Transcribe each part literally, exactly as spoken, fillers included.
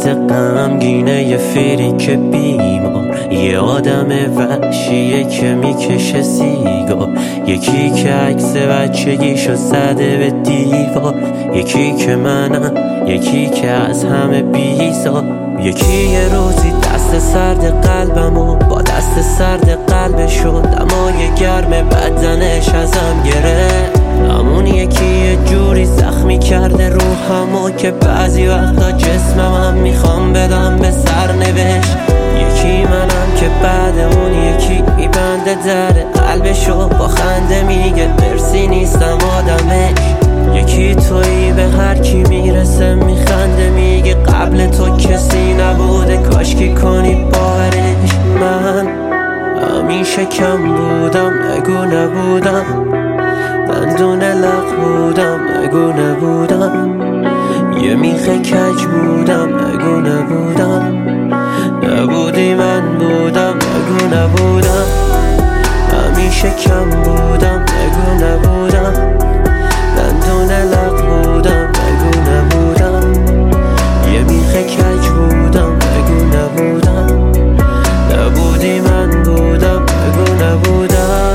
صورت غمگینه یه فریک بیمار، یه آدم وحشیه که میکشه سیگار، یکی که عکس بچگیشو زده به دیوار، یکی که منم، یکی که از همه بیزار، یکی یه روزی دست سرد قلبمو با دست سرد قلبشو دمای گرم بدنش ازم گرفت. همون یکی یه جوری زخمی کرده روحمو که بعضی وقتا جسمم هم میخوام بدم به سرنوشت. یکی منم که بعد اون یکی میبنده در قلبشو با خنده میگه مرسی نیستم آدمش. یکی تویی به هر کی میرسه میخنده میگه قبل تو کسی نبوده کاشکی کنی باورش. من همیشه کم بودم نگو نبودم، دندون لق بودم نگو نبودم، یه میخه کج بودم نگو نبودم، نبودی من بودم نگو نبودم. همیشه کم بودم نگو نبودم، دندون لق بودم نگو نبودم، یه میخه کج بودم نگو نبودم، نبودی من بودم نگو نبودم.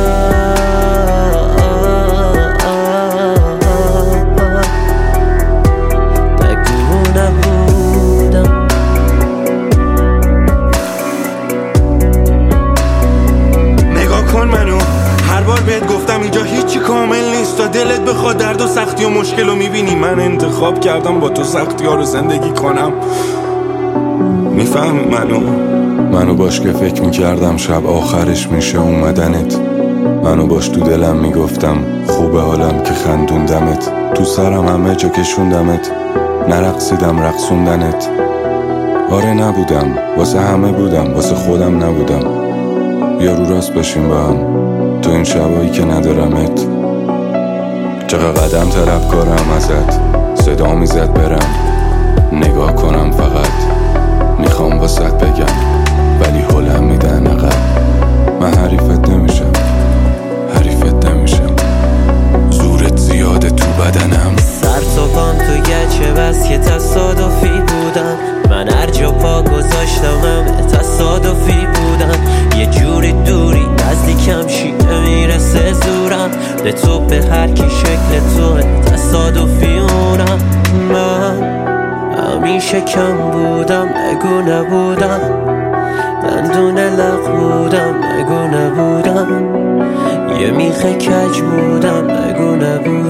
بهت گفتم اینجا هیچی کامل نیست تا دلت بخواد درد و سختی و مشکل رو میبینی. من انتخاب کردم با تو سختی ها رو زندگی کنم. میفهمی منو؟ منو باش که فکر میکردم شب آخرش میشه اومدنت، منو باش تو دلم میگفتم خوبه حالم که خندوندمت، تو سرم همه جا کشوندمت، نرقصیدم رقصوندنت. آره نبودم واسه همه بودم واسه خودم نبودم. بیا رو راست باشیم با هم تو این شبایی که ندارمت. چقدر قدم طلبکارم ازت، صدا میزد برم نگاه کنم فقط، میخوام واسط بگم ولی حولم میدن عقب. من حریفت نمیشم حریفت نمیشم، زورت زیاده تو بدنم. سر تو پام تو گچه بس که تصادفی بودم، من هر جا پا گذاشتم همه تصادفی بودم. یه جوری دوری نزدیکم شیده میرسه زورم، به تو به هر کی شکل تو تصادفی اونم. من همیشه کم بودم نگو نبودم، دندون لق بودم نگو نبودم، یه میخه کج بودم نگو نبودم.